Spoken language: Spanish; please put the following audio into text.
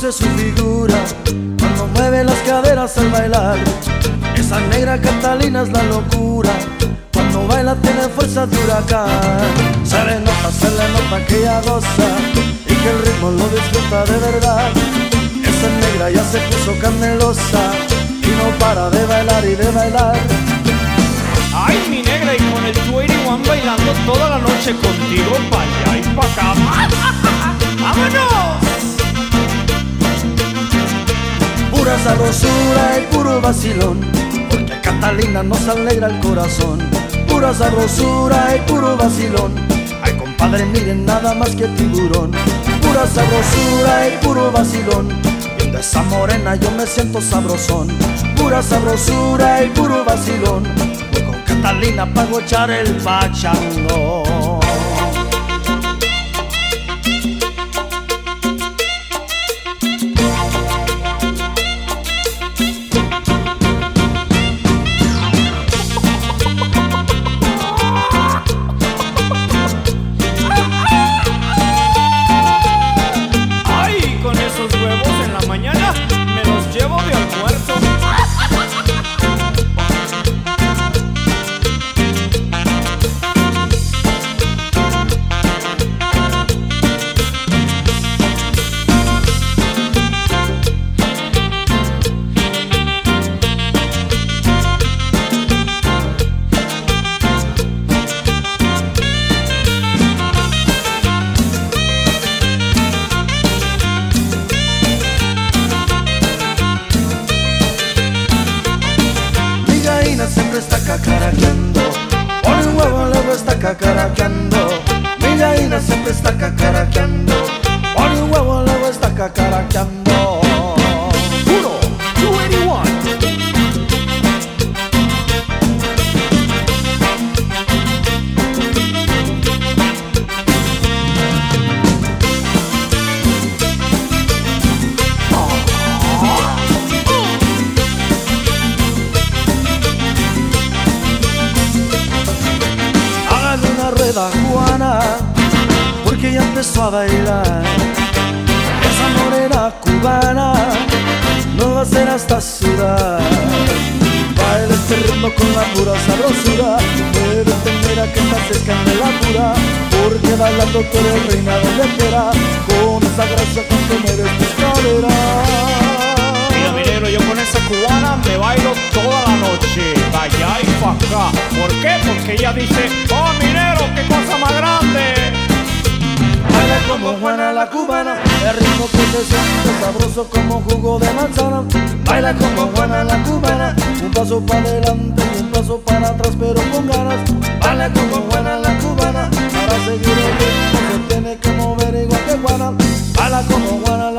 seduce su figura cuando mueve las caderas al bailar. Esa negra Catalina es la locura, cuando baila tiene fuerza de huracán. Se le nota que ella goza y que el ritmo lo disfruta de verdad. Esa negra ya se puso candelosa y no para de bailar y de bailar. Ay, mi negra, y con el 21 bailando toda la noche contigo, pa' allá y pa' acá. ¡Vámonos! Pura sabrosura y puro vacilón, porque Catalina nos alegra el corazón. Pura sabrosura y puro vacilón, ay compadre, miren nada más que tiburón. Pura sabrosura y puro vacilón, viendo esa morena yo me siento sabrosón. Pura sabrosura y puro vacilón, voy con Catalina pa' gochar el pachango. Siempre está cacaraqueando, pone un huevo luego está cacaraqueando. Mi gallina siempre está cacaraqueando, pone un huevo luego está cacaraqueando. 1, 281. Juana, porque ya empezó a bailar. Esa morena cubana no va a ser hasta sudar. Baila este ritmo con la pura sabrosura, puedes entender a que estás escandalatura, porque bailando tú eres reina donde quiera, con esa gracia con que mueves tus caderas. Mira, mi negro, yo con esa cubana me bailo toda la noche, pa' allá y pa' acá. ¿Por qué? Porque ella dice, oh, mi negro, qué cosa más grande. Baila como Juana la cubana, el ritmo que se siente sabroso como jugo de manzana. Baila como Juana la cubana, un paso para adelante y un paso para atrás pero con ganas. Baila como Juana la cubana, para seguir el ritmo se tiene que mover igual que Juana. Baila como Juana la